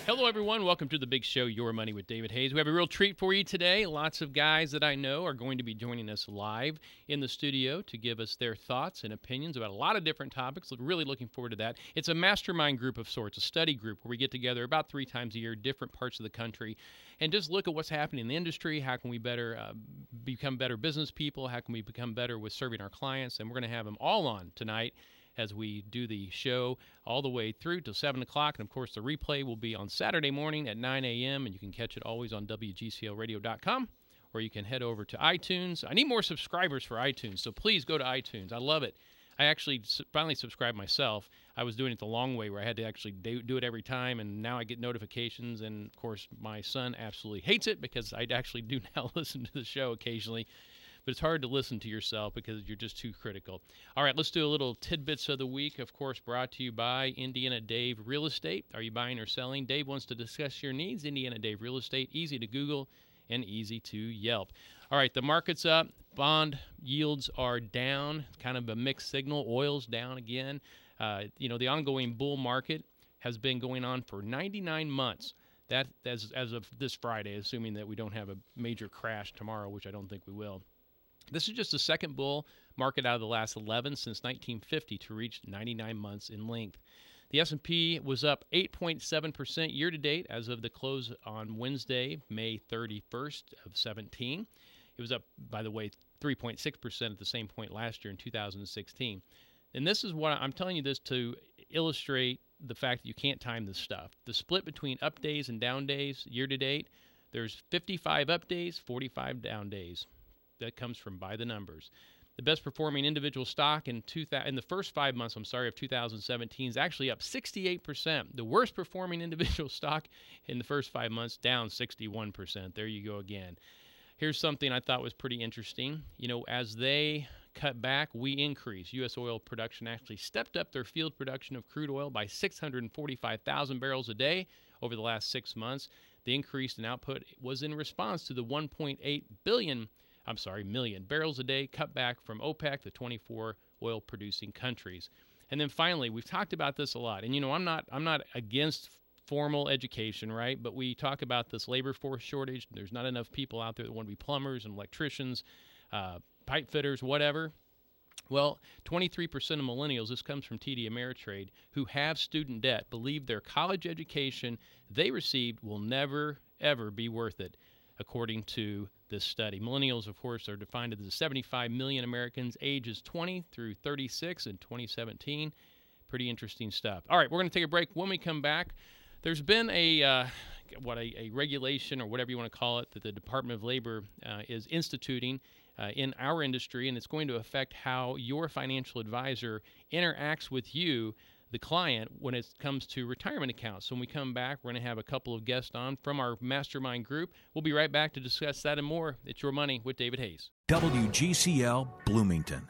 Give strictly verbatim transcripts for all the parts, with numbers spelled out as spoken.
Hello, everyone. Welcome to the big show, Your Money with David Hayes. We have a real treat for you today. Lots of guys that I know are going to be joining us live in the studio to give us their thoughts and opinions about a lot of different topics. We're really looking forward to that. It's a mastermind group of sorts, a study group where we get together about three times a year, different parts of the country, and just look at what's happening in the industry. How can we better uh, become better business people? How can we become better with serving our clients? And we're going to have them all on tonight as we do the show all the way through till seven o'clock. And, of course, the replay will be on Saturday morning at nine a.m., and you can catch it always on W G C L radio dot com, or you can head over to iTunes. I need more subscribers for iTunes, so please go to iTunes. I love it. I actually finally subscribed myself. I was doing it the long way where I had to actually do it every time, and now I get notifications. And, of course, my son absolutely hates it because I actually do now listen to the show occasionally. But it's hard to listen to yourself because you're just too critical. All right, let's do a little tidbits of the week, of course, brought to you by Indiana Dave Real Estate. Are you buying or selling? Dave wants to discuss your needs. Indiana Dave Real Estate, easy to Google and easy to Yelp. All right, the market's up. Bond yields are down, kind of a mixed signal. Oil's down again. Uh, you know, the ongoing bull market has been going on for ninety-nine months. That as, as of this Friday, assuming that we don't have a major crash tomorrow, which I don't think we will. This is just the second bull market out of the last eleven since nineteen fifty to reach ninety-nine months in length. The S and P was up eight point seven percent year-to-date as of the close on Wednesday, May thirty-first of seventeen. It was up, by the way, three point six percent at the same point last year in two thousand sixteen. And this is what I'm telling you this to illustrate the fact that you can't time this stuff. The split between up days and down days year-to-date, there's fifty-five up days, forty-five down days. That comes from by the numbers. The best performing individual stock in two thousand, in the first five months, I'm sorry, of two thousand seventeen is actually up sixty-eight percent. The worst performing individual stock in the first five months down sixty-one percent. There you go again. Here's something I thought was pretty interesting. You know, as they cut back, we increase. U S oil production actually stepped up their field production of crude oil by six hundred forty-five thousand barrels a day over the last six months. The increase in output was in response to the one point eight billion I'm sorry, million barrels a day cut back from OPEC, the twenty-four oil-producing countries. And then finally, we've talked about this a lot. And, you know, I'm not I'm not against formal education, right? But we talk about this labor force shortage. There's not enough people out there that want to be plumbers and electricians, uh, pipe fitters, whatever. Well, twenty-three percent of millennials, this comes from T D Ameritrade, who have student debt, believe their college education they received will never, ever be worth it, according to this study. Millennials, of course, are defined as the seventy-five million Americans ages twenty through thirty-six in twenty seventeen. Pretty interesting stuff. All right, we're going to take a break. When we come back, there's been a uh, what a, a regulation or whatever you want to call it that the Department of Labor uh, is instituting uh, in our industry, and it's going to affect how your financial advisor interacts with you, the client, when it comes to retirement accounts. So when we come back, we're going to have a couple of guests on from our mastermind group. We'll be right back to discuss that and more. It's Your Money with David Hayes. W G C L Bloomington.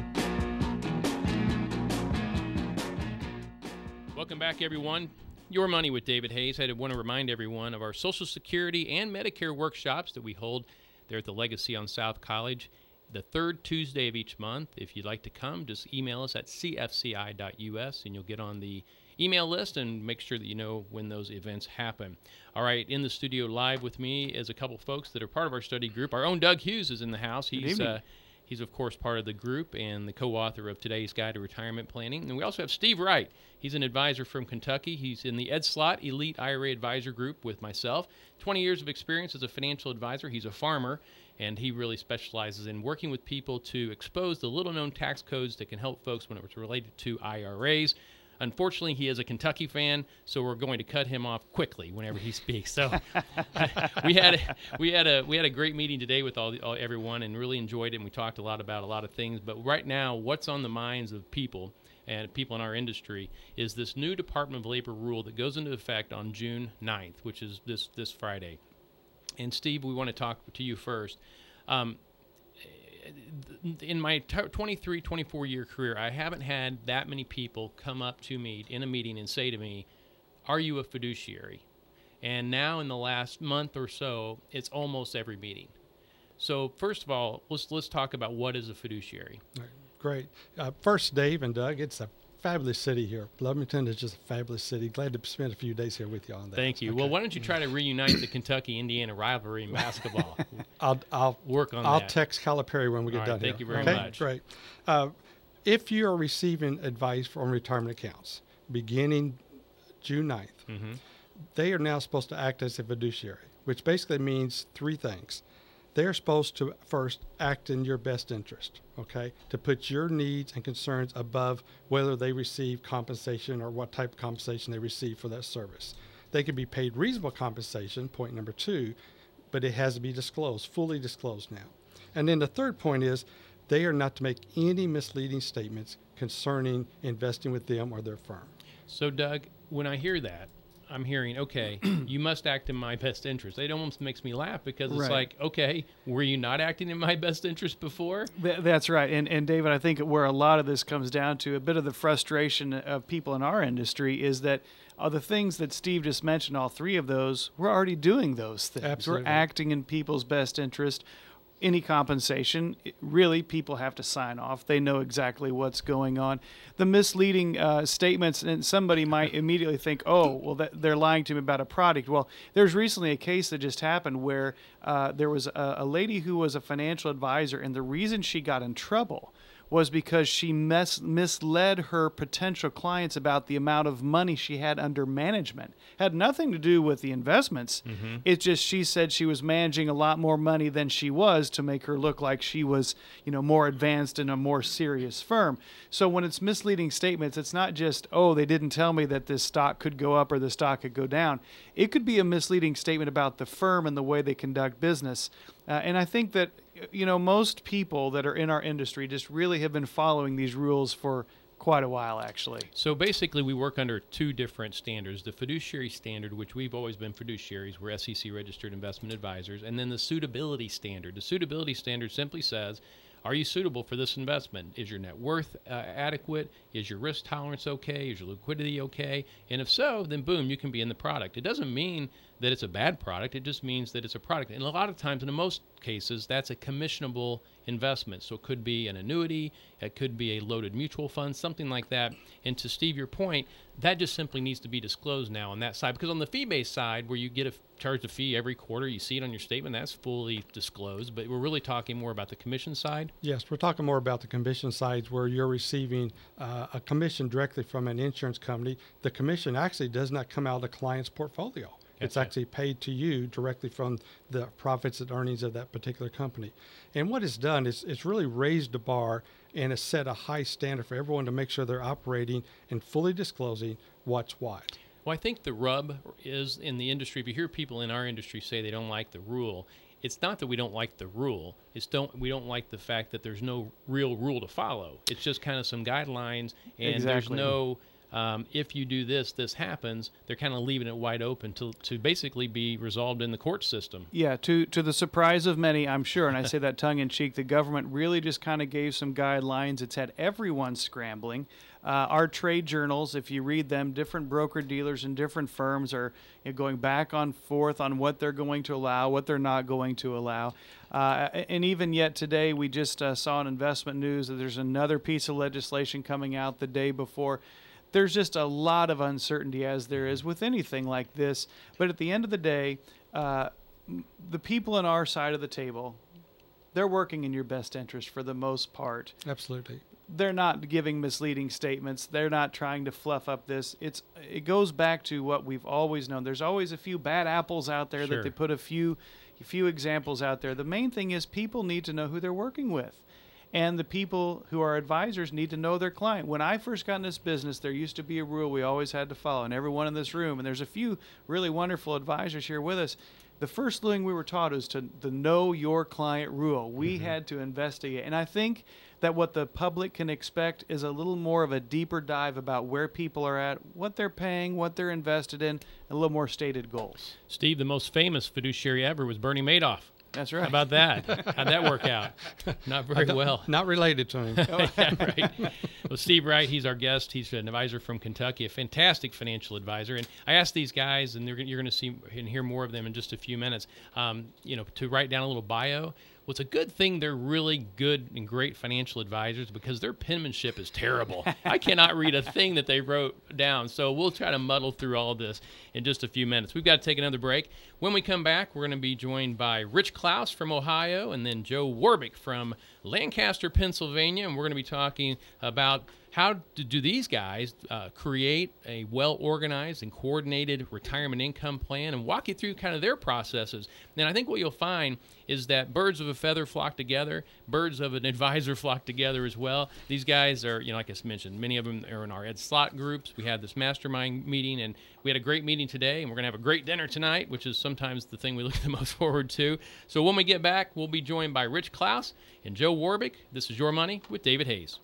Welcome back, everyone. Your Money with David Hayes. I want to remind everyone of our Social Security and Medicare workshops that we hold there at the Legacy on South College the third Tuesday of each month. If you'd like to come, just email us at c f c i dot u s and you'll get on the email list and make sure that you know when those events happen. All right, in the studio live with me is a couple folks that are part of our study group. Our own Doug Hughes is in the house. He's uh, he's of course part of the group and the co-author of Today's Guide to Retirement Planning. And we also have Steve Wright. He's an advisor from Kentucky. He's in the Ed Slott Elite I R A Advisor Group with myself. twenty years of experience as a financial advisor. He's a farmer, and he really specializes in working with people to expose the little-known tax codes that can help folks when it's related to I R As. Unfortunately, he is a Kentucky fan, so we're going to cut him off quickly whenever he speaks. So we had a, we had a we had a great meeting today with all, the, all everyone, and really enjoyed it. And we talked a lot about a lot of things. But right now, what's on the minds of people and people in our industry is this new Department of Labor rule that goes into effect on June ninth, which is this this Friday. And Steve, we want to talk to you first. Um, in my twenty-three, twenty-four year career, I haven't had that many people come up to me in a meeting and say to me, "Are you a fiduciary?" And now in the last month or so, it's almost every meeting. So first of all, let's let's talk about what is a fiduciary. Great. Uh, first, Dave and Doug, it's a fabulous city here. Bloomington is just a fabulous city. Glad to spend a few days here with you on that. Thank you. Okay. Well, why don't you try to reunite the Kentucky-Indiana rivalry in basketball? I'll, I'll work on I'll that. text Calipari when we get All right, done thank here. you very okay? much. Great. Uh, if you are receiving advice from retirement accounts beginning June ninth, Mm-hmm. they are now supposed to act as a fiduciary, which basically means three things. They're supposed to first act in your best interest, okay, to put your needs and concerns above whether they receive compensation or what type of compensation they receive for that service. They can be paid reasonable compensation, point number two, but it has to be disclosed, fully disclosed now. And then the third point is they are not to make any misleading statements concerning investing with them or their firm. So, Doug, when I hear that, I'm hearing, okay, you must act in my best interest. It almost makes me laugh because it's Right. like, okay, were you not acting in my best interest before? Th- That's right. And, and David, I think where a lot of this comes down to, a bit of the frustration of people in our industry is that uh, the things that Steve just mentioned, all three of those, we're already doing those things. Absolutely. We're acting in people's best interest. Any compensation, it- really, people have to sign off. They know exactly what's going on. The misleading uh, statements, and somebody might immediately think, oh, well, that, they're lying to me about a product. Well, there's recently a case that just happened where uh, there was a, a lady who was a financial advisor, and the reason she got in trouble was because she mes- misled her potential clients about the amount of money she had under management. Had nothing to do with the investments. Mm-hmm. It's just she said she was managing a lot more money than she was to make her look like she was, you know, more advanced in a more serious firm. So when it's misleading statements, it's not just, oh, they didn't tell me that this stock could go up or the stock could go down. It could be a misleading statement about the firm and the way they conduct business. Uh, and I think that, you know, most people that are in our industry just really have been following these rules for quite a while, actually. So basically, we work under two different standards. The fiduciary standard, which we've always been fiduciaries, we're S E C registered investment advisors, and then the suitability standard. The suitability standard simply says, are you suitable for this investment? Is your net worth uh, adequate? Is your risk tolerance okay? Is your liquidity okay? And if so, then boom, you can be in the product. It doesn't mean that it's a bad product. It just means that it's a product. And a lot of times, in most cases, that's a commissionable investment. So it could be an annuity, it could be a loaded mutual fund, something like that. And to Steve, your point, that just simply needs to be disclosed now on that side. Because on the fee-based side, where you get a charge a fee every quarter, you see it on your statement, that's fully disclosed. But we're really talking more about the commission side. Yes, we're talking more about the commission sides where you're receiving uh, a commission directly from an insurance company. The commission actually does not come out of the client's portfolio. It's Gotcha. actually paid to you directly from the profits and earnings of that particular company. And what it's done is it's really raised the bar and it's set a high standard for everyone to make sure they're operating and fully disclosing what's what. Well, I think the rub is in the industry. If you hear people in our industry say they don't like the rule, it's not that we don't like the rule. It's don't we don't like the fact that there's no real rule to follow. It's just kind of some guidelines, and there's Exactly. no um, if you do this, this happens. They're kind of leaving it wide open to to basically be resolved in the court system. Yeah, to to the surprise of many, I'm sure, and I say that tongue in cheek, the government really just kind of gave some guidelines. It's had everyone scrambling. Uh, our trade journals, if you read them, different broker dealers and different firms are you know, going back on forth on what they're going to allow, what they're not going to allow. Uh, and even yet today, we just uh, saw in investment news that there's another piece of legislation coming out the day before. There's just a lot of uncertainty, as there is with anything like this. But at the end of the day, uh, the people on our side of the table, they're working in your best interest for the most part. Absolutely. They're not giving misleading statements. They're not trying to fluff up this. It's it goes back to what we've always known. There's always a few bad apples out there Sure. that they put a few a few examples out there. The main thing is people need to know who they're working with. And the people who are advisors need to know their client. When I first got in this business, there used to be a rule we always had to follow, and everyone in this room, and there's a few really wonderful advisors here with us. The first thing we were taught is to the know your client rule. We Mm-hmm. had to investigate. And I think that what the public can expect is a little more of a deeper dive about where people are at, what they're paying, what they're invested in, and a little more stated goals. Steve, the most famous fiduciary ever was Bernie Madoff. That's right. How about that? How'd that work out? Not very well. Not related to him. Yeah, right. Well, Steve Wright, he's our guest. He's an advisor from Kentucky, a fantastic financial advisor. And I asked these guys, and they're, you're going to see and hear more of them in just a few minutes, um, you know, to write down a little bio. Well, it's a good thing they're really good and great financial advisors because their penmanship is terrible. I cannot read a thing that they wrote down. So we'll try to muddle through all this in just a few minutes. We've got to take another break. When we come back, we're going to be joined by Rich Klaus from Ohio and then Joe Warbick from Lancaster, Pennsylvania. And we're going to be talking about how do, do these guys uh, create a well-organized and coordinated retirement income plan and walk you through kind of their processes. And I think what you'll find is that birds of a feather flock together, birds of an advisor flock together as well. These guys are, you know, like I mentioned, many of them are in our Ed Slott groups. We had this mastermind meeting, and we had a great meeting today, and we're going to have a great dinner tonight, which is sometimes the thing we look the most forward to. So when we get back, we'll be joined by Rich Klaus and Joe Warbick. This is Your Money with David Hayes.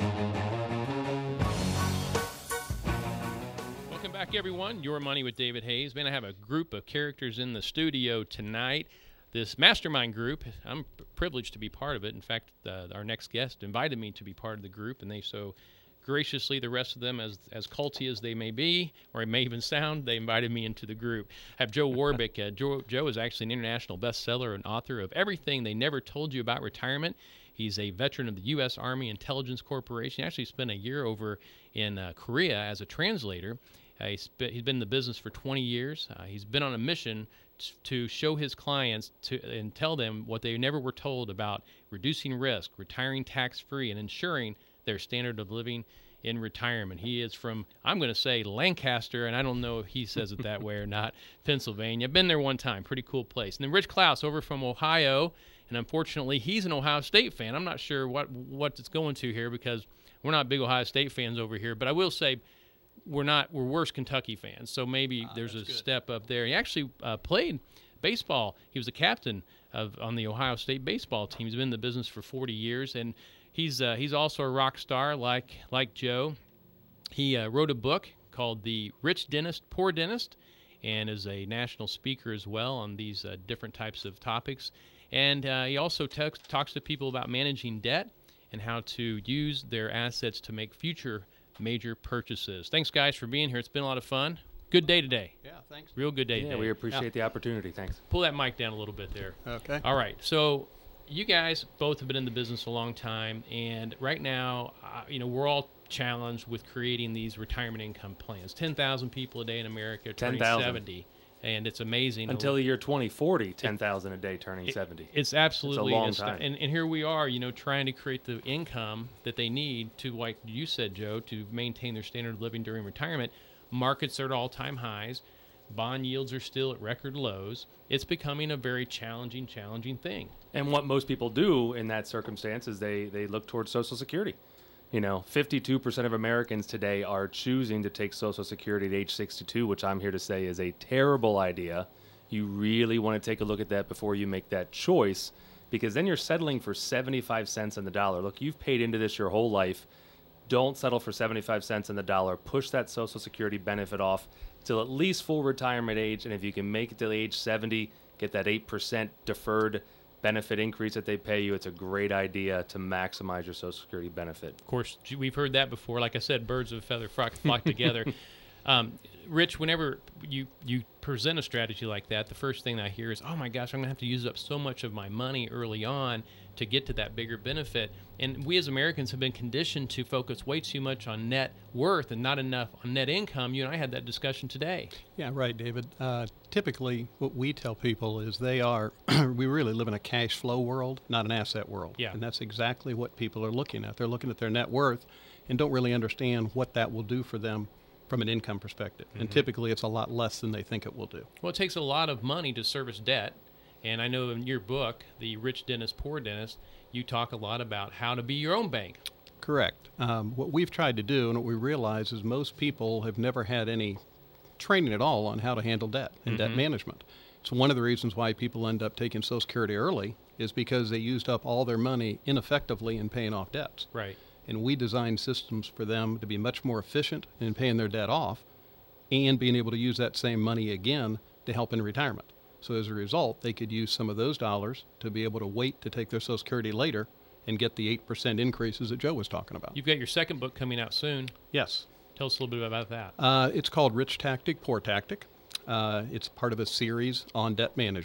Welcome back, everyone. Your Money with David Hayes. Man, I have a group of characters in the studio tonight. This mastermind group, I'm privileged to be part of it. In fact, uh, our next guest invited me to be part of the group, and they so graciously, the rest of them, as as culty as they may be, or it may even sound, they invited me into the group. I have Joe Warbick. Uh, Joe, Joe is actually an international bestseller and author of Everything They Never Told You About Retirement. He's a veteran of the U S Army Intelligence Corporation. He actually spent a year over in uh, Korea as a translator. Uh, he's, been, he's been in the business for twenty years. Uh, he's been on a mission t- to show his clients to and tell them what they never were told about reducing risk, retiring tax-free, and ensuring their standard of living in retirement. He is from, I'm going to say, Lancaster, and I don't know if he says it that way or not, Pennsylvania. I've been there one time. Pretty cool place. And then Rich Klaus over from Ohio, and unfortunately, he's an Ohio State fan. I'm not sure what, what it's going to here because we're not big Ohio State fans over here, but I will say, We're not. We're worse Kentucky fans, so maybe ah, there's a good step up there. He actually uh, played baseball. He was a captain of on the Ohio State baseball team. He's been in the business for forty years, and he's uh, he's also a rock star like like Joe. He uh, wrote a book called The Rich Dentist, Poor Dentist, and is a national speaker as well on these uh, different types of topics. And uh, he also t- talks to people about managing debt and how to use their assets to make future major purchases. Thanks, guys, for being here. It's been a lot of fun. Good day today. Yeah, thanks. Real good day Yeah, today. we appreciate yeah. the opportunity. Thanks. Pull that mic down a little bit there. Okay. All right. So you guys both have been in the business a long time, and right now, uh, you know, we're all challenged with creating these retirement income plans. ten thousand people a day in America turning seventy. And it's amazing. Until the year twenty forty, ten thousand a day turning it, seventy. It's absolutely it's a long time. And, and here we are, you know, trying to create the income that they need to, like you said, Joe, to maintain their standard of living during retirement. Markets are at all-time highs. Bond yields are still at record lows. It's becoming a very challenging, challenging thing. And what most people do in that circumstance is they, they look towards Social Security. You know, fifty-two percent of Americans today are choosing to take Social Security at age sixty-two, which I'm here to say is a terrible idea. You really want to take a look at that before you make that choice, because then you're settling for seventy-five cents on the dollar. Look, you've paid into this your whole life. Don't settle for seventy-five cents on the dollar. Push that Social Security benefit off till at least full retirement age, and if you can make it to age seventy, get that eight percent deferred benefit increase that they pay you. It's a great idea to maximize your Social Security benefit. Of course, we've heard that before. Like I said, birds of a feather flock, flock together. Um, Rich, whenever you, you present a strategy like that, the first thing I hear is, oh my gosh, I'm going to have to use up so much of my money early on to get to that bigger benefit. And we as Americans have been conditioned to focus way too much on net worth and not enough on net income. You and I had that discussion today. Yeah, right, David. Uh, typically, what we tell people is they are, we really live in a cash flow world, not an asset world. Yeah. And that's exactly what people are looking at. They're looking at their net worth and don't really understand what that will do for them from an income perspective. Mm-hmm. And typically, it's a lot less than they think it will do. Well, it takes a lot of money to service debt. And I know in your book, The Rich Dentist, Poor Dentist, you talk a lot about how to be your own bank. Correct. Um, what we've tried to do and what we realize is most people have never had any training at all on how to handle debt and mm-hmm. debt management. So one of the reasons why people end up taking Social Security early is because they used up all their money ineffectively in paying off debts. Right. And we designed systems for them to be much more efficient in paying their debt off and being able to use that same money again to help in retirement. So as a result, they could use some of those dollars to be able to wait to take their Social Security later and get the eight percent increases that Joe was talking about. You've got your second book coming out soon. Yes. Tell us a little bit about that. Uh, it's called Rich Tactic, Poor Tactic. Uh, it's part of a series on debt management.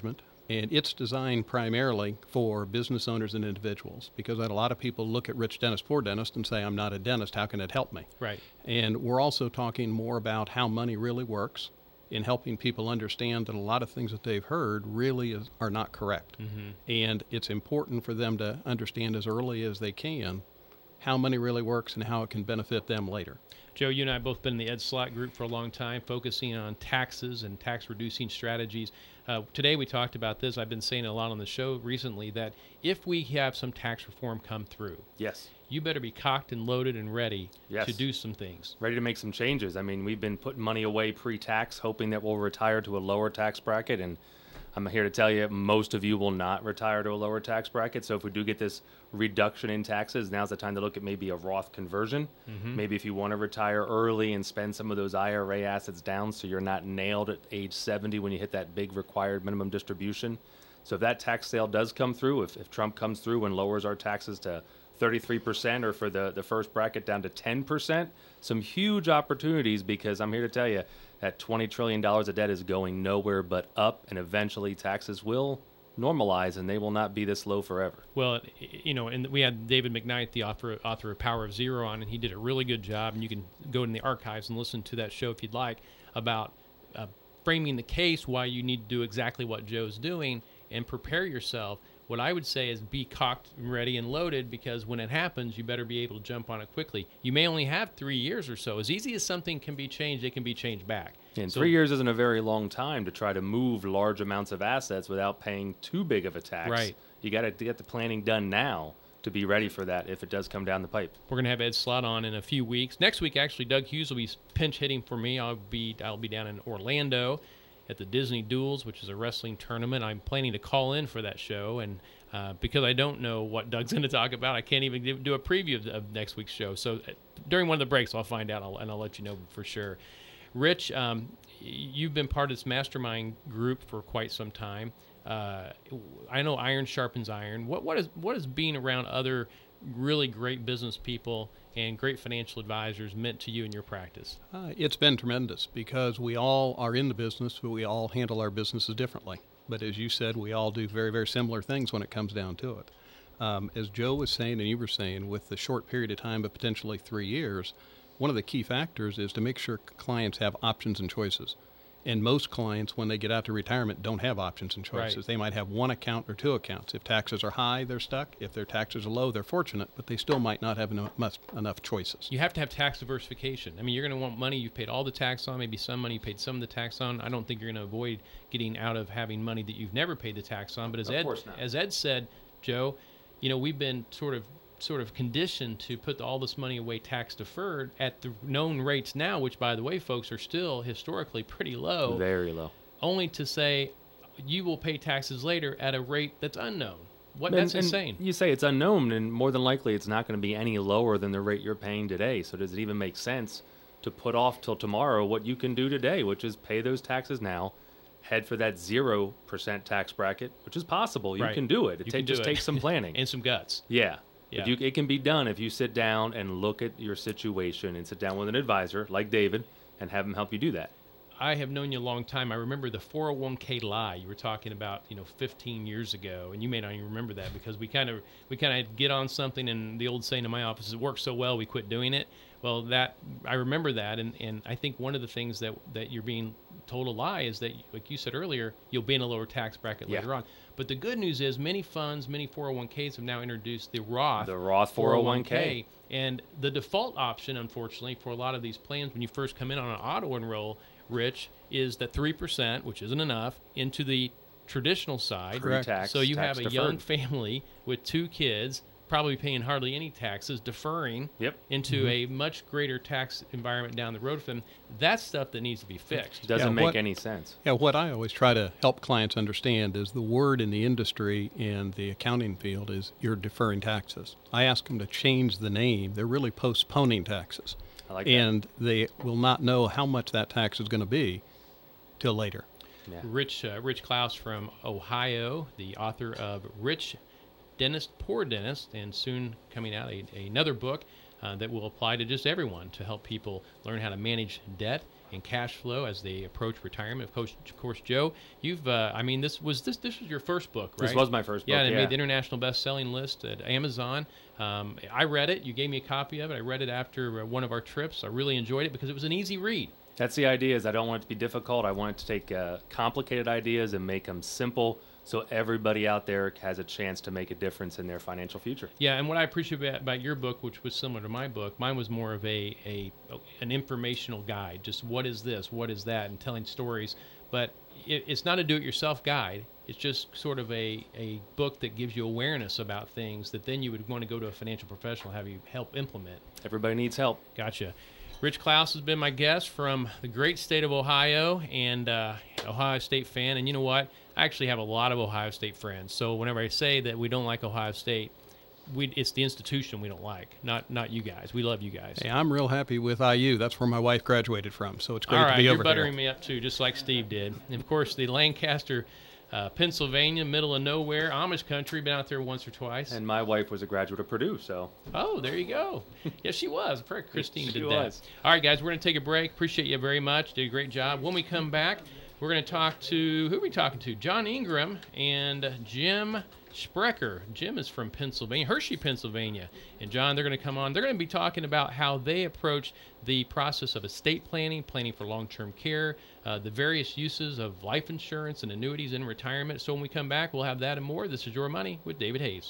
And it's designed primarily for business owners and individuals, because I had a lot of people look at Rich Dentist, Poor Dentist and say, I'm not a dentist, how can it help me? Right. And we're also talking more about how money really works in helping people understand that a lot of things that they've heard really is, are not correct. Mm-hmm. And it's important for them to understand as early as they can how money really works and how it can benefit them later. Joe, you and I have both been in the Ed Slott group for a long time, focusing on taxes and tax-reducing strategies. Uh, today we talked about this. I've been saying a lot on the show recently that if we have some tax reform come through, Yes. you better be cocked and loaded and ready Yes. to do some things. Ready to make some changes. I mean, we've been putting money away pre-tax, hoping that we'll retire to a lower tax bracket, and I'm here to tell you most of you will not retire to a lower tax bracket. So if we do get this reduction in taxes, now's the time to look at maybe a Roth conversion. Mm-hmm. Maybe if you want to retire early and spend some of those I R A assets down so you're not nailed at age seventy when you hit that big required minimum distribution. So if that tax sale does come through, if, if Trump comes through and lowers our taxes to thirty-three percent or for the, the first bracket down to ten percent, some huge opportunities, because I'm here to tell you that twenty trillion dollars of debt is going nowhere but up, and eventually taxes will normalize and they will not be this low forever. Well, you know, and we had David McKnight, the author, author of Power of Zero, on, and he did a really good job, and you can go in the archives and listen to that show if you'd like, about uh, framing the case why you need to do exactly what Joe's doing and prepare yourself. What I would say is be cocked, ready, and loaded, because when it happens, you better be able to jump on it quickly. You may only have three years or so. As easy as something can be changed, it can be changed back. And So- three years isn't a very long time to try to move large amounts of assets without paying too big of a tax. Right. You got to get the planning done now to be ready for that if it does come down the pipe. We're going to have Ed Slott on in a few weeks. Next week, actually, Doug Hughes will be pinch hitting for me. I'll be I'll be down in Orlando at the Disney Duels, which is a wrestling tournament. I'm planning to call in for that show, and uh, because I don't know what Doug's going to talk about, I can't even give, do a preview of, of next week's show. So uh, during one of the breaks, I'll find out, I'll, and I'll let you know for sure. Rich, um, you've been part of this mastermind group for quite some time. Uh, I know iron sharpens iron. What what is what is being around other really great business people and great financial advisors meant to you in your practice? Uh, it's been tremendous, because we all are in the business, but we all handle our businesses differently. But as you said, we all do very, very similar things when it comes down to it. Um, as Joe was saying and you were saying, with the short period of time, but potentially three years, one of the key factors is to make sure clients have options and choices. And most clients, when they get out to retirement, don't have options and choices. Right. They might have one account or two accounts. If taxes are high, they're stuck. If their taxes are low, they're fortunate, but they still might not have enough, much, enough choices. You have to have tax diversification. I mean, you're going to want money you've paid all the tax on, maybe some money you paid some of the tax on. I don't think you're going to avoid getting out of having money that you've never paid the tax on. But as Of Ed, course not. as Ed said, Joe, you know, we've been sort of sort of conditioned to put all this money away tax deferred at the known rates now, which, by the way, folks, are still historically pretty low, Very low. only to say you will pay taxes later at a rate that's unknown. What And- that's and insane. You say it's unknown, and more than likely it's not going to be any lower than the rate you're paying today. So does it even make sense to put off till tomorrow what you can do today, which is pay those taxes now, head for that zero percent tax bracket, which is possible. You Right. can do it. It You ta- can do just it. takes some planning. And some guts. Yeah. Yeah. But you, it can be done if you sit down and look at your situation and sit down with an advisor like David and have him help you do that. I have known you a long time. I remember the four oh one k lie you were talking about, you know, fifteen years ago, and you may not even remember that because we kind of we kind of get on something, and the old saying in my office, it works so well we quit doing it. Well, that I remember that, and, and I think one of the things that that you're being told a lie is that, like you said earlier, you'll be in a lower tax bracket Yeah. later on. But the good news is many funds, many four oh one k's have now introduced the Roth The Roth four oh one k. And the default option, unfortunately, for a lot of these plans when you first come in on an auto enroll, Rich, is that three percent, which isn't enough, into the traditional side. Correct. Pre-tax, So you tax have a deferred. young family with two kids, probably paying hardly any taxes, deferring Yep. into a much greater tax environment down the road for them. That's stuff that needs to be fixed. Doesn't Yeah, make what- any sense. Yeah, what I always try to help clients understand is the word in the industry and the accounting field is you're deferring taxes. I ask them to change the name. They're really postponing taxes. I like that. And they will not know how much that tax is going to be till later. Yeah. Rich uh, Rich Klaus from Ohio, the author of Rich Dentist, Poor Dentist, and soon coming out a, another book. uh, that will apply to just everyone to help people learn how to manage debt and cash flow as they approach retirement. Of course, of course, Joe, you've, uh, I mean, this was this this was your first book, right? This was my first book, Yeah, and it yeah. made the international best-selling list at Amazon. Um, I read it. You gave me a copy of it. I read it after uh, one of our trips. I really enjoyed it because it was an easy read. That's the idea. Is I don't want it to be difficult. I want it to take uh, complicated ideas and make them simple, so everybody out there has a chance to make a difference in their financial future. Yeah, and what I appreciate about, about your book, which was similar to my book, mine was more of a, a an informational guide. Just what is this, what is that, and telling stories. But it, it's not a do-it-yourself guide. It's just sort of a, a book that gives you awareness about things that then you would want to go to a financial professional and have you help implement. Everybody needs help. Gotcha. Rich Klaus has been my guest from the great state of Ohio, and uh, Ohio State fan. And you know what? I actually have a lot of Ohio State friends. So whenever I say that we don't like Ohio State, we, it's the institution we don't like, not not you guys. We love you guys. Hey, I'm real happy with I U. That's where my wife graduated from, so it's great All to right, be you're over buttering here. me up too, just like Steve did. And of course, the Lancaster, uh, Pennsylvania, middle of nowhere, Amish country. Been out there once or twice. And my wife was a graduate of Purdue, so. Oh, there you go. Yes, she was. Probably Christine She did was. that. All right, guys, we're going to take a break. Appreciate you very much. Did a great job. When we come back, we're going to talk to, who are we talking to? John Ingram and Jim Sprecher. Jim is from Pennsylvania, Hershey, Pennsylvania. And John, they're going to come on. They're going to be talking about how they approach the process of estate planning, planning for long-term care, uh, the various uses of life insurance and annuities in retirement. So when we come back, we'll have that and more. This is Your Money with David Hayes.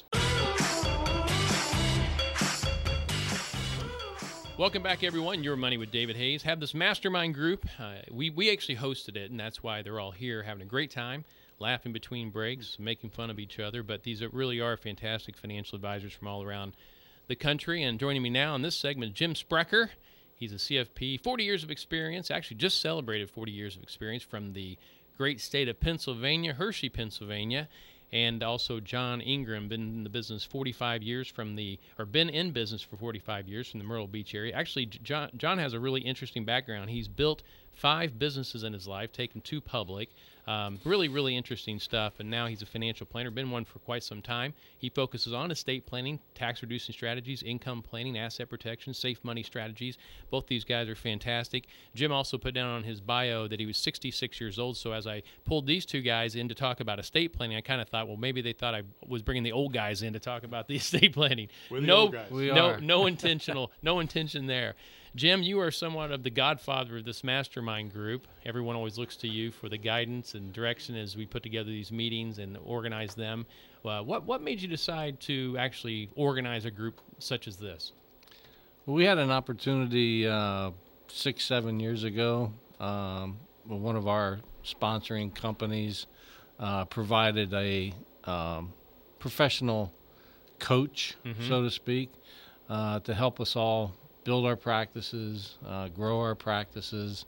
Welcome back, everyone. Your Money with David Hayes. Have this mastermind group. Uh, we, we actually hosted it, and that's why they're all here having a great time, laughing between breaks, making fun of each other. But these are, really are fantastic financial advisors from all around the country. And joining me now in this segment, Jim Sprecher. He's a C F P, forty years of experience, actually just celebrated forty years of experience from the great state of Pennsylvania, Hershey, Pennsylvania. And also John Ingram, been in the business forty-five years from the, or been in business for forty-five years from the Myrtle Beach area. Actually, John, John has a really interesting background. He's built five businesses in his life, taken two public. Um, really, really interesting stuff. And now he's a financial planner, been one for quite some time. He focuses on estate planning, tax-reducing strategies, income planning, asset protection, safe money strategies. Both these guys are fantastic. Jim also put down on his bio that he was sixty-six years old. So as I pulled these two guys in to talk about estate planning, I kind of thought, well, maybe they thought I was bringing the old guys in to talk about the estate planning. We're the no, old guys. We no, are. no intentional, no intention there. Jim, you are somewhat of the godfather of this mastermind group. Everyone always looks to you for the guidance and direction as we put together these meetings and organize them. Uh, what what made you decide to actually organize a group such as this? Well, we had an opportunity uh, six, seven years ago. Um, well, one of our sponsoring companies uh, provided a um, professional coach, Mhm. so to speak, uh, to help us all build our practices, uh, grow our practices,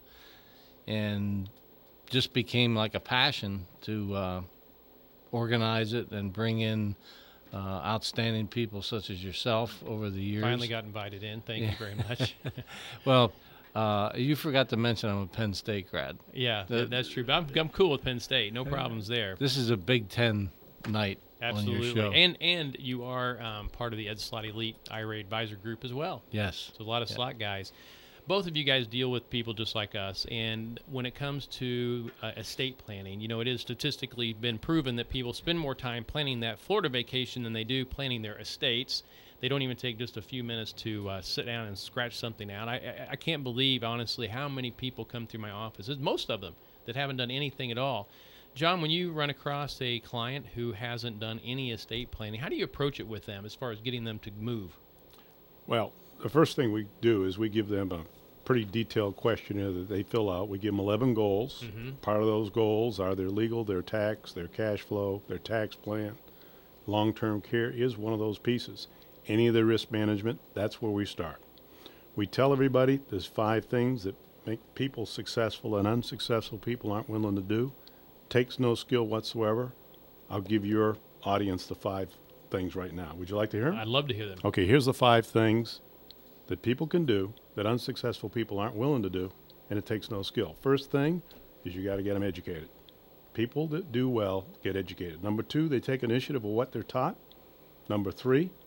and just became like a passion to uh, organize it and bring in uh, outstanding people such as yourself over the years. Finally got invited in. Thank you very much. Well, uh, you forgot to mention I'm a Penn State grad. yeah, The- that, that's true. But I'm, I'm cool with Penn State. No problems there. This is a Big Ten night on your Absolutely. show. And and you are um, part of the Ed Slot Elite I R A Advisor Group as well. yes. So a lot of Yeah. slot guys. Both of you guys deal with people just like us, and when it comes to uh, estate planning, you know, it is statistically been proven that people spend more time planning that Florida vacation than they do planning their estates. They don't even take just a few minutes to uh, sit down and scratch something out. I, I, I can't believe, honestly, how many people come through my office, most of them, that haven't done anything at all. John, when you run across a client who hasn't done any estate planning, how do you approach it with them as far as getting them to move? Well, the first thing we do is we give them a pretty detailed questionnaire that they fill out. We give them eleven goals. Mm-hmm. Part of those goals are their legal, their tax, their cash flow, their tax plan. Long-term care is one of those pieces. Any of their risk management, that's where we start. We tell everybody there's five things that make people successful and unsuccessful people aren't willing to do. Takes no skill whatsoever. I'll give your audience the five things right now. Would you like to hear 'em? I'd love to hear them. Okay, here's the five things that people can do that unsuccessful people aren't willing to do, and it takes no skill. First thing is you got to get them educated. People that do well get educated. Number two, they take initiative of what they're taught. Number three,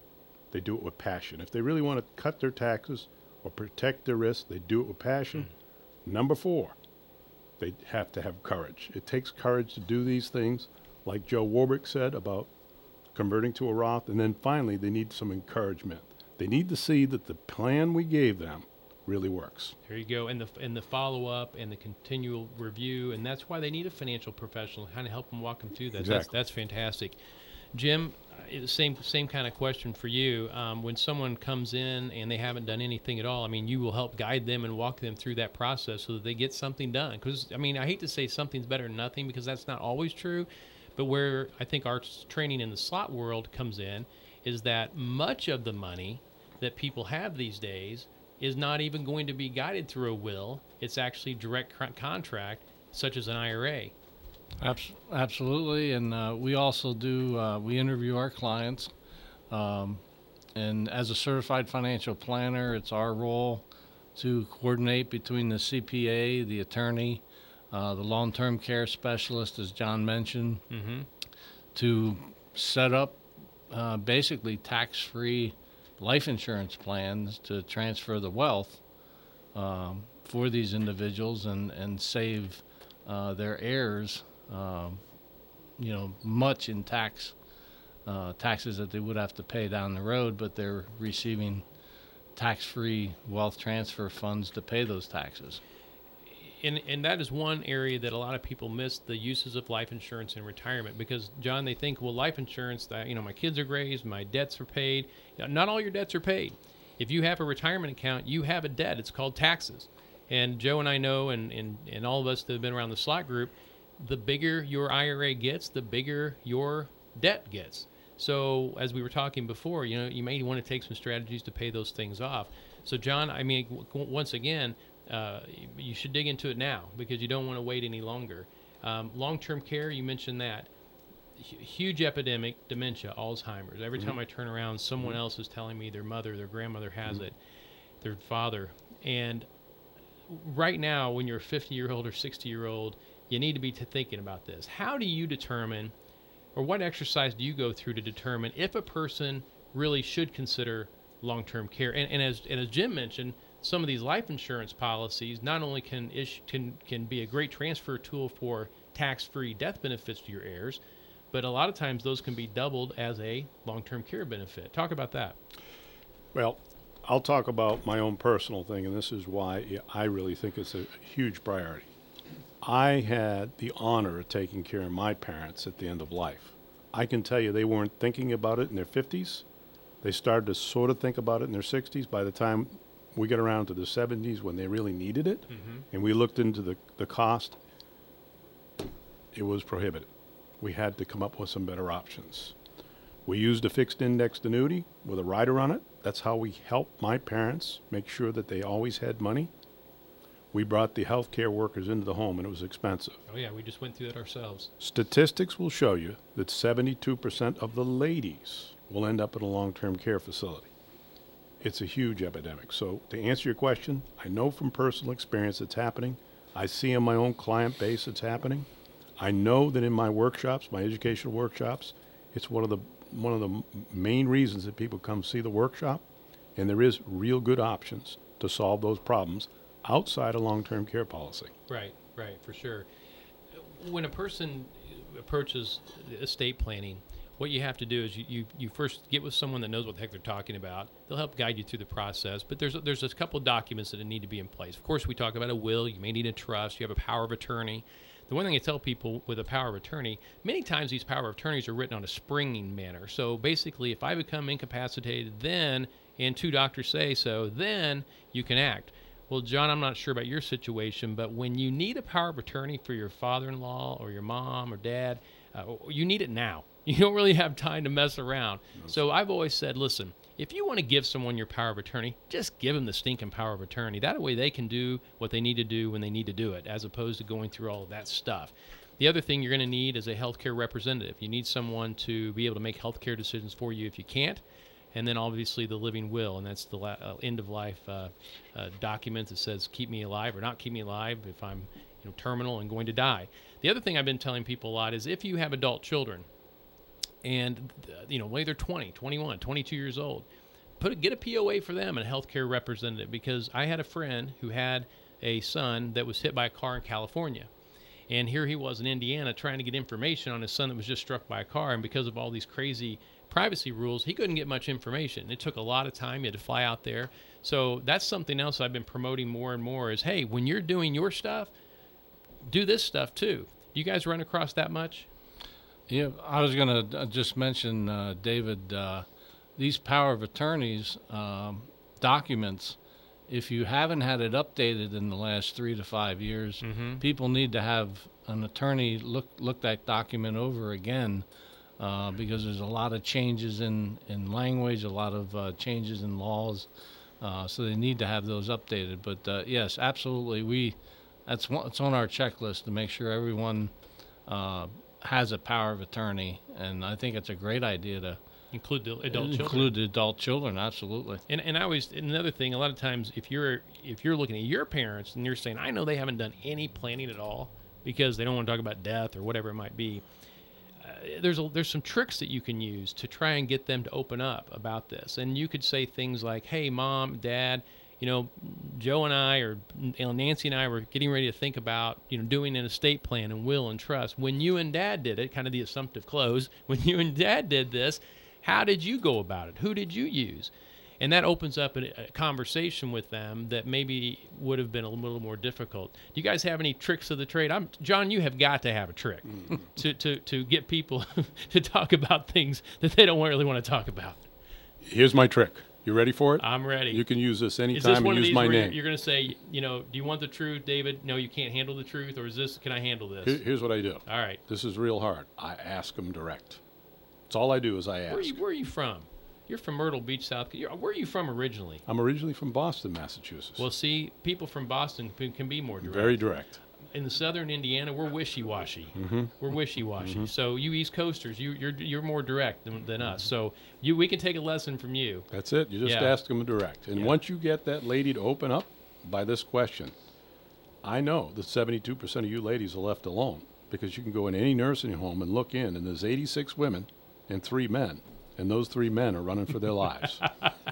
they do it with passion. If they really want to cut their taxes or protect their risks, they do it with passion. Mm. Number four, they have to have courage. It takes courage to do these things, like Joe Warbrick said about converting to a Roth. And then finally, they need some encouragement. They need to see that the plan we gave them really works. There you go. And the and the follow-up and the continual review, and that's why they need a financial professional to kind of help them walk them through that. Exactly. That's, that's fantastic. Jim, uh, same same kind of question for you. Um, when someone comes in and they haven't done anything at all, I mean, you will help guide them and walk them through that process so that they get something done. Because, I mean, I hate to say something's better than nothing because that's not always true, but where I think our training in the slot world comes in is that much of the money that people have these days is not even going to be guided through a will. It's actually direct con- contract, such as an I R A. Abs- absolutely, and uh, we also do, uh, we interview our clients. Um, and as a certified financial planner, it's our role to coordinate between the C P A, the attorney, uh, the long-term care specialist, as John mentioned, Mm-hmm. to set up uh, basically tax-free life insurance plans to transfer the wealth um, for these individuals and, and save uh, their heirs, um, you know, much in tax uh, taxes that they would have to pay down the road, but they're receiving tax-free wealth transfer funds to pay those taxes. And, and that is one area that a lot of people miss, the uses of life insurance in retirement, because John, they think, well, life insurance, that, you know, my kids are raised, my debts are paid. You know, not all your debts are paid. If you have a retirement account, you have a debt. It's called taxes. And Joe and I know, and, and, and all of us that have been around the slot group, the bigger your I R A gets, the bigger your debt gets. So as we were talking before, you know, you may want to take some strategies to pay those things off. So John, I mean, w- once again, Uh, you should dig into it now because you don't want to wait any longer. Um, long-term care, you mentioned that. H- huge epidemic, dementia, Alzheimer's. Every Mm-hmm. time I turn around, someone else is telling me their mother, their grandmother has Mm-hmm. it, their father. And right now, when you're a fifty-year-old or sixty-year-old, you need to be t- thinking about this. How do you determine, or what exercise do you go through to determine if a person really should consider long-term care? And, and as and as Jim mentioned, some of these life insurance policies not only can issue, can can be a great transfer tool for tax-free death benefits to your heirs, but a lot of times those can be doubled as a long-term care benefit. Talk about that. Well, I'll talk about my own personal thing, and this is why I really think it's a huge priority. I had the honor of taking care of my parents at the end of life. I can tell you they weren't thinking about it in their fifties. They started to sort of think about it in their sixties. By the time we got around to the seventies when they really needed it, Mm-hmm. and we looked into the, the cost, it was prohibitive. We had to come up with some better options. We used a fixed indexed annuity with a rider on it. That's how we helped my parents make sure that they always had money. We brought the healthcare workers into the home, and it was expensive. Oh yeah, we just went through that ourselves. Statistics will show you that seventy-two percent of the ladies will end up in a long-term care facility. It's a huge epidemic. So to answer your question, I know from personal experience it's happening. I see in my own client base it's happening. I know that in my workshops, my educational workshops, it's one of the one of the m- main reasons that people come see the workshop, and there is real good options to solve those problems outside a long-term care policy. Right, right, for sure. When a person approaches estate planning, what you have to do is you, you, you first get with someone that knows what the heck they're talking about. They'll help guide you through the process. But there's there's a couple of documents that need to be in place. Of course, we talk about a will. You may need a trust. You have a power of attorney. The one thing I tell people with a power of attorney, many times these power of attorneys are written on a springing manner. So basically, if I become incapacitated, then, and two doctors say so, then you can act. Well, John, I'm not sure about your situation, but when you need a power of attorney for your father-in-law or your mom or dad, uh, you need it now. You don't really have time to mess around. So I've always said, listen, if you want to give someone your power of attorney, just give them the stinking power of attorney. That way they can do what they need to do when they need to do it, as opposed to going through all of that stuff. The other thing you're going to need is a healthcare representative. You need someone to be able to make healthcare decisions for you if you can't. And then obviously the living will, and that's the la- uh, end-of-life uh, uh, document that says keep me alive or not keep me alive if I'm you know, terminal and going to die. The other thing I've been telling people a lot is if you have adult children, and uh, you know, whether they're twenty, twenty-one, twenty-two years old, put a, get a P O A for them and a healthcare representative, because I had a friend who had a son that was hit by a car in California. And here he was in Indiana trying to get information on his son that was just struck by a car. And because of all these crazy privacy rules, he couldn't get much information. It took a lot of time. He had to fly out there. So that's something else I've been promoting more and more is, hey, when you're doing your stuff, do this stuff too. Do you guys run across that much? Yeah, I was going to just mention, uh, David, uh, these power of attorneys um, documents, if you haven't had it updated in the last three to five years, Mm-hmm. people need to have an attorney look look that document over again, uh, because there's a lot of changes in, in language, a lot of uh, changes in laws, uh, so they need to have those updated. But uh, yes, absolutely, we that's one, it's on our checklist to make sure everyone uh, has a power of attorney, and I think it's a great idea to Include the adult include children. the adult children. Absolutely. And and I always another thing. A lot of times, if you're if you're looking at your parents and you're saying, I know they haven't done any planning at all because they don't want to talk about death or whatever it might be. Uh, there's a, there's some tricks that you can use to try and get them to open up about this. And you could say things like, "Hey, Mom, Dad, you know, Joe and I, or you know, Nancy and I were getting ready to think about, you know, doing an estate plan and will and trust. When you and Dad did it, kind of the assumptive close. When you and Dad did this, how did you go about it? Who did you use?" And that opens up a, a conversation with them that maybe would have been a little more difficult. Do you guys have any tricks of the trade? I'm, John, you have got to have a trick Mm-hmm. to, to, to get people to talk about things that they don't really want to talk about. Here's my trick. You ready for it? I'm ready. You can use this Is anytime this one and of use these my where name. you're, you're going to say, you know, do you want the truth, David? No, you can't handle the truth. Or is this, can I handle this? Here- Here's what I do. All right. This is real hard. I ask them direct. That's all I do is I ask. Where are you, where are you from? You're from Myrtle Beach, South Carolina. Where are you from originally? I'm originally from Boston, Massachusetts. Well, see, people from Boston can can be more direct. Very direct. In the southern Indiana, we're wishy-washy. Mm-hmm. We're wishy-washy. So you East Coasters, you, you're you're more direct than, than us. So you we can take a lesson from you. That's it. You just Yeah. ask them direct. And Yeah. once you get that lady to open up by this question, I know that seventy-two percent of you ladies are left alone, because you can go in any nursing home and look in, and there's eighty-six women and three men, and those three men are running for their lives.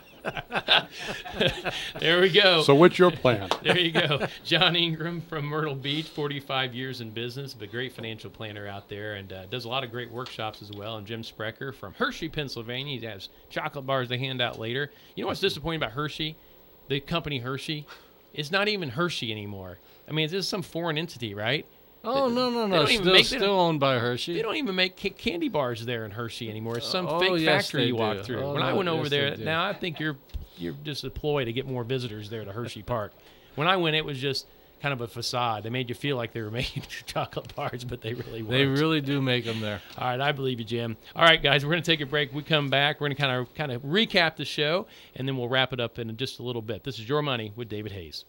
There we go. So what's your plan? There you go. John Ingram from Myrtle Beach, forty-five years in business, but great financial planner out there, and uh, does a lot of great workshops as well. And Jim Sprecher from Hershey, Pennsylvania. He has chocolate bars to hand out later. You know what's disappointing about Hershey? The company Hershey. It's not even Hershey anymore. I mean, it's just some foreign entity, right? Oh, no, no, They no. don't even Still, make- they still don't- owned by Hershey. They don't even make ca- candy bars there in Hershey anymore. It's some Oh, fake yes, factory they you walk do. through. Oh, when I no, went over yes, they there, do. now I think you're you're just a ploy to get more visitors there to Hershey Park. When I went, it was just kind of a facade. They made you feel like they were making chocolate bars, but they really weren't. They really do make them there. All right, I believe you, Jim. All right, guys, we're going to take a break. We come back. We're going to kind of kind of recap the show, and then we'll wrap it up in just a little bit. This is Your Money with David Hayes.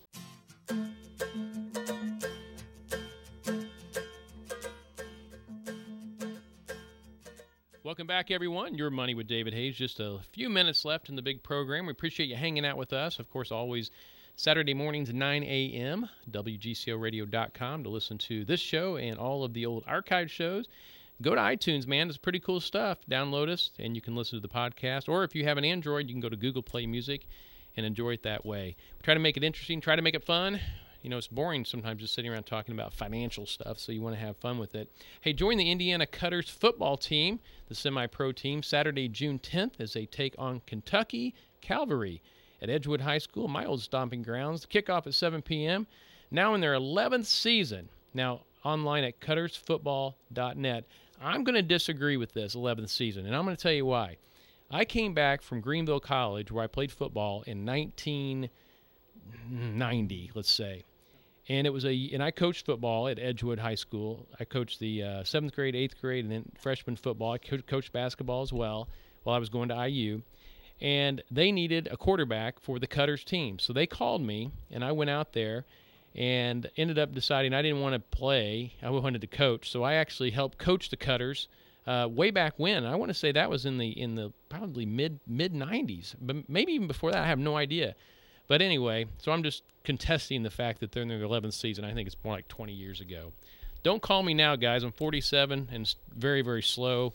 Welcome back, everyone. Your Money with David Hayes. Just a few minutes left in the big program. We appreciate you hanging out with us. Of course, always Saturday mornings, nine a.m., W G C O radio dot com to listen to this show and all of the old archive shows. Go to iTunes, man. It's pretty cool stuff. Download us, and you can listen to the podcast. Or if you have an Android, you can go to Google Play Music and enjoy it that way. We try to make it interesting, try to make it fun. You know, it's boring sometimes just sitting around talking about financial stuff, so you want to have fun with it. Hey, join the Indiana Cutters football team, the semi-pro team, Saturday, June tenth, as they take on Kentucky Cavalry at Edgewood High School, my old stomping grounds. The kickoff at seven p.m., now in their eleventh season. Now, online at cutters football dot net. I'm going to disagree with this eleventh season, and I'm going to tell you why. I came back from Greenville College, where I played football in nineteen ninety, let's say. And it was a, and I coached football at Edgewood High School. I coached the uh, seventh grade, eighth grade, and then freshman football. I co- coached basketball as well while I was going to I U. And they needed a quarterback for the Cutters team. So they called me, and I went out there and ended up deciding I didn't want to play. I wanted to coach. So I actually helped coach the Cutters uh, way back when. I want to say that was in the in the probably mid mid nineties, but maybe even before that. I have no idea. But anyway, so I'm just contesting the fact that they're in their eleventh season. I think it's more like twenty years ago. Don't call me now, guys. I'm forty-seven and very, very slow with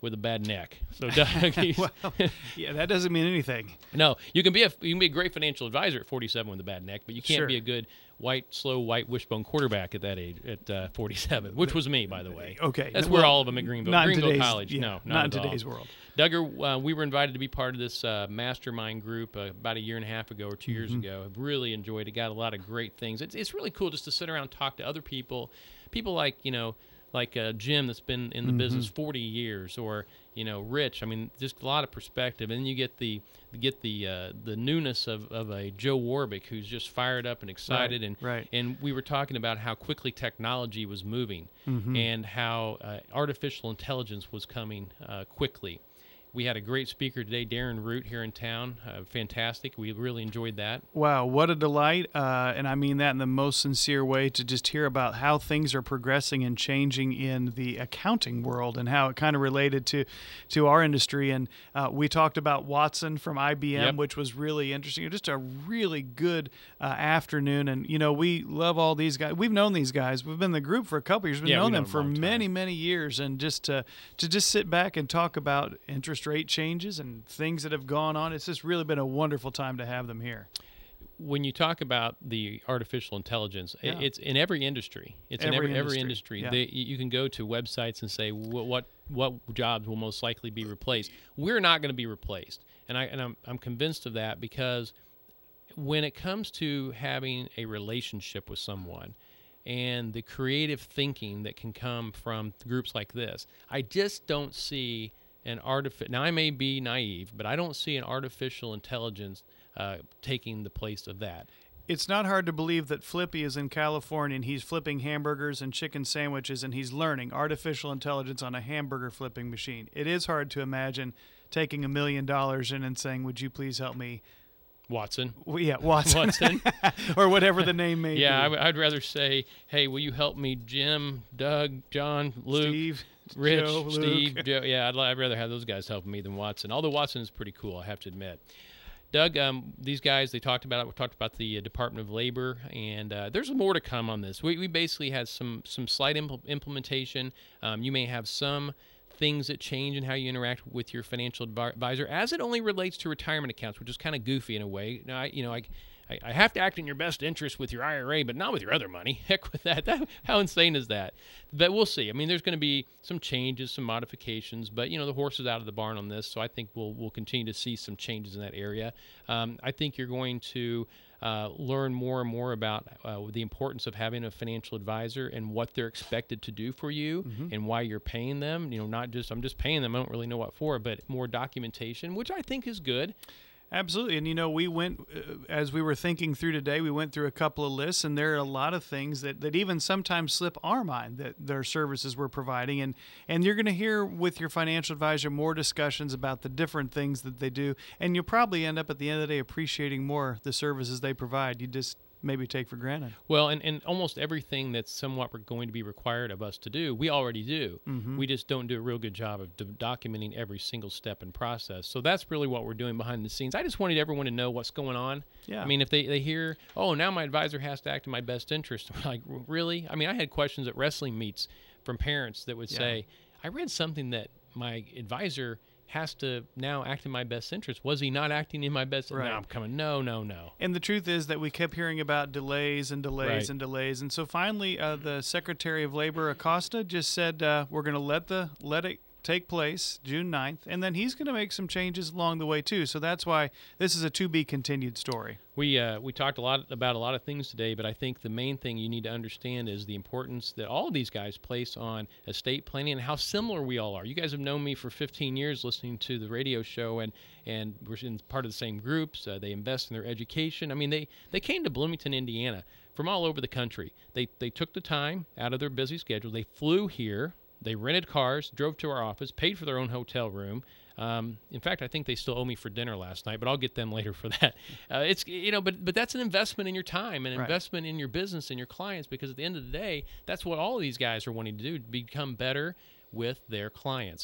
with a bad neck. So Doug, he's- Well, yeah, that doesn't mean anything. no, you can be a you can be a great financial advisor at forty-seven with a bad neck, but you can't Sure. be a good white, slow, white wishbone quarterback at that age at uh, forty-seven, which was me, by the way. Okay. That's Well, where all of them at Greenville, not in Greenville today's- College. yeah, no, not, not in at all. today's world. Duggar, uh, we were invited to be part of this uh, mastermind group uh, about a year and a half ago or two years Mm-hmm. ago. I've really enjoyed it. Got a lot of great things. It's it's really cool just to sit around and talk to other people, people like you know, like uh, Jim that's been in the Mm-hmm. business forty years, or you know, Rich. I mean, just a lot of perspective, and then you get the get the uh, the newness of, of a Joe Warbick who's just fired up and excited, Right, and right. and we were talking about how quickly technology was moving, Mm-hmm. and how uh, artificial intelligence was coming uh, quickly. We had a great speaker today, Darren Root, here in town. Uh, fantastic. We really enjoyed that. Wow, what a delight. Uh, and I mean that in the most sincere way, to just hear about how things are progressing and changing in the accounting world and how it kind of related to, to our industry. And uh, we talked about Watson from I B M, Yep. which was really interesting. Just a really good uh, afternoon. And, you know, we love all these guys. We've known these guys. We've been in the group for a couple years. We've Yeah, known we've them known for them a long many, time. many years. And just to, to just sit back and talk about interest rate changes and things that have gone on, it's just really been a wonderful time to have them here. When you talk about the artificial intelligence, i- Yeah. it's in every industry. It's in Every every every industry, industry. yeah. They, you can go to websites and say what what, what jobs will most likely be replaced. We're not going to be replaced, and I and I'm I'm convinced of that, because when it comes to having a relationship with someone and the creative thinking that can come from groups like this, I just don't see an artificial. Now I may be naive, but I don't see an artificial intelligence uh, taking the place of that. It's not hard to believe that Flippy is in California and he's flipping hamburgers and chicken sandwiches and he's learning artificial intelligence on a hamburger flipping machine. It is hard to imagine taking a million dollars in and saying, "Would you please help me?" Watson. Well, yeah, Watson. Watson. or whatever the name may Yeah, I be. w- I'd rather say, hey, will you help me, Jim, Doug, John, Luke, Steve, Rich, Joe, Luke. Steve, Joe. Yeah, I'd, li- I'd rather have those guys helping me than Watson. Although Watson is pretty cool, I have to admit. Doug, um, these guys, they talked about it. We talked about the uh, Department of Labor, and uh, there's more to come on this. We, we basically had some some slight impl- implementation. Um, you may have some things that change in how you interact with your financial advi- advisor, as it only relates to retirement accounts, which is kind of goofy in a way. Now, I, you know, I, I, I have to act in your best interest with your I R A, but not with your other money. Heck with that. that how insane is that? But we'll see. I mean, there's going to be some changes, some modifications, but you know, the horse is out of the barn on this, so I think we'll we'll continue to see some changes in that area. Um, I think you're going to Uh, learn more and more about uh, the importance of having a financial advisor and what they're expected to do for you, Mm-hmm. and why you're paying them. You know, not just I'm just paying them, I don't really know what for, but more documentation, which I think is good. Absolutely. And, you know, we went, uh, as we were thinking through today, we went through a couple of lists, and there are a lot of things that, that even sometimes slip our mind that their services we're providing. And, and you're going to hear with your financial advisor more discussions about the different things that they do. And you'll probably end up at the end of the day appreciating more the services they provide. You just maybe take for granted. Well, and, and almost everything that's somewhat re- going to be required of us to do, we already do. Mm-hmm. We just don't do a real good job of do- documenting every single step and process. So that's really what we're doing behind the scenes. I just wanted everyone to know what's going on. Yeah. I mean, if they, they hear, oh, now my advisor has to act in my best interest. I'm like, really? I mean, I had questions at wrestling meets from parents that would Yeah. say, I read something that my advisor has to now act in my best interest. Was he not acting in my best interest? Right. No, I'm coming, no, no, no. And the truth is that we kept hearing about delays and delays Right. and delays, and so finally, uh, the Secretary of Labor Acosta just said uh, we're going to let the let it take place June ninth, and then he's going to make some changes along the way too. So that's why this is a to be continued story. We uh, we talked a lot about a lot of things today, but I think the main thing you need to understand is the importance that all of these guys place on estate planning and how similar we all are. You guys have known me for fifteen years listening to the radio show, and, and we're in part of the same groups. Uh, they invest in their education. I mean, they, they came to Bloomington, Indiana from all over the country. They, they took the time out of their busy schedule. They flew here. They rented cars, drove to our office, paid for their own hotel room. Um, in fact, I think they still owe me for dinner last night, but I'll get them later for that. Uh, it's you know, but but that's an investment in your time, an Right. investment in your business and your clients, because at the end of the day, that's what all of these guys are wanting to do: to become better with their clients.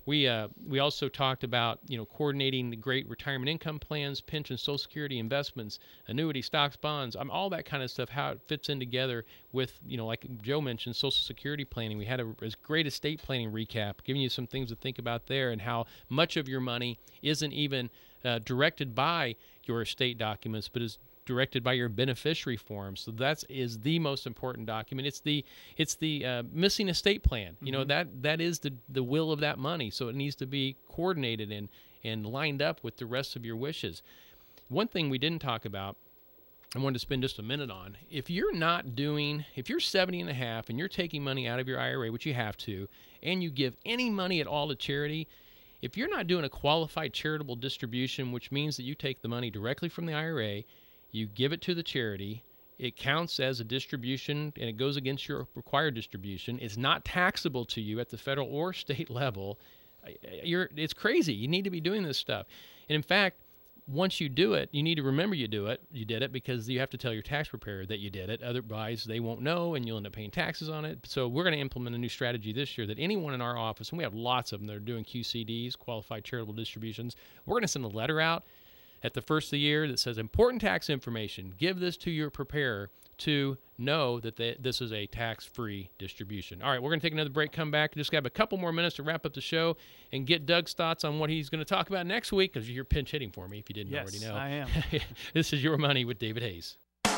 We uh, we also talked about, you know, coordinating the great retirement income plans, pensions, Social Security, investments, annuity, stocks, bonds, um, all that kind of stuff, how it fits in together with, you know, like Joe mentioned, Social Security planning. We had a, a great estate planning recap, giving you some things to think about there, and how much of your money isn't even uh, directed by your estate documents, but is directed by your beneficiary form. So that is the most important document. It's the it's the uh, missing estate plan. You know, Mm-hmm. that that is the the will of that money. So it needs to be coordinated and and lined up with the rest of your wishes. One thing we didn't talk about, I wanted to spend just a minute on, if you're not doing, if you're seventy and a half and you're taking money out of your I R A, which you have to, and you give any money at all to charity, if you're not doing a qualified charitable distribution, which means that you take the money directly from the I R A, you give it to the charity, it counts as a distribution, and it goes against your required distribution. It's not taxable to you at the federal or state level. You're, it's crazy. You need to be doing this stuff. And in fact, once you do it, you need to remember you do it. You did it because you have to tell your tax preparer that you did it. Otherwise, they won't know, and you'll end up paying taxes on it. So we're going to implement a new strategy this year that anyone in our office, and we have lots of them that are doing Q C Ds, qualified charitable distributions, we're going to send a letter out at the first of the year that says, important tax information, give this to your preparer to know that they, this is a tax-free distribution. All right, we're going to take another break, come back, just have a couple more minutes to wrap up the show and get Doug's thoughts on what he's going to talk about next week, because you're pinch hitting for me if you didn't Yes, already know. I am. This is Your Money with David Hayes.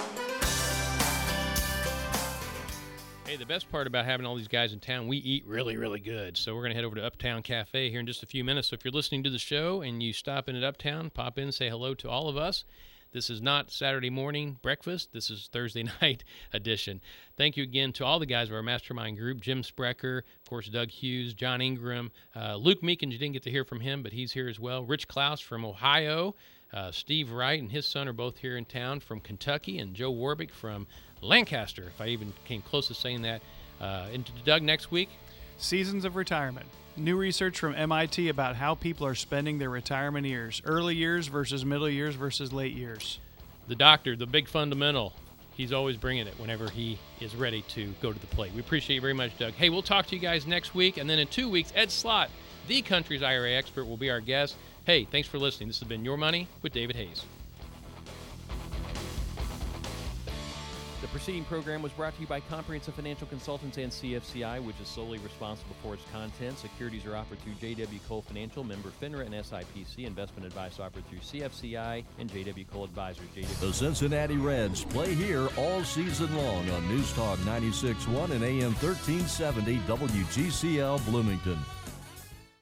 Hey, the best part about having all these guys in town, we eat really, really good. So we're going to head over to Uptown Cafe here in just a few minutes. So if you're listening to the show and you stop in at Uptown, pop in, say hello to all of us. This is not Saturday morning breakfast. This is Thursday night edition. Thank you again to all the guys of our mastermind group, Jim Sprecher, of course, Doug Hughes, John Ingram, uh, Luke Meekins. You didn't get to hear from him, but he's here as well. Rich Klaus from Ohio. Uh, Steve Wright and his son are both here in town from Kentucky, and Joe Warbick from Lancaster, if I even came close to saying that. Uh, and to Doug next week. Seasons of retirement. New research from M I T about how people are spending their retirement years. Early years versus middle years versus late years. The doctor, the big fundamental. He's always bringing it whenever he is ready to go to the plate. We appreciate you very much, Doug. Hey, we'll talk to you guys next week. And then in two weeks, Ed Slott, the country's I R A expert, will be our guest. Hey, thanks for listening. This has been Your Money with David Hayes. The preceding program was brought to you by Comprehensive Financial Consultants and C F C I, which is solely responsible for its content. Securities are offered through J W. Cole Financial, member FINRA and S I P C. Investment advice offered through C F C I and J W. Cole Advisors. J W. The Cincinnati Reds play here all season long on News Talk ninety-six point one and A M thirteen seventy W G C L Bloomington.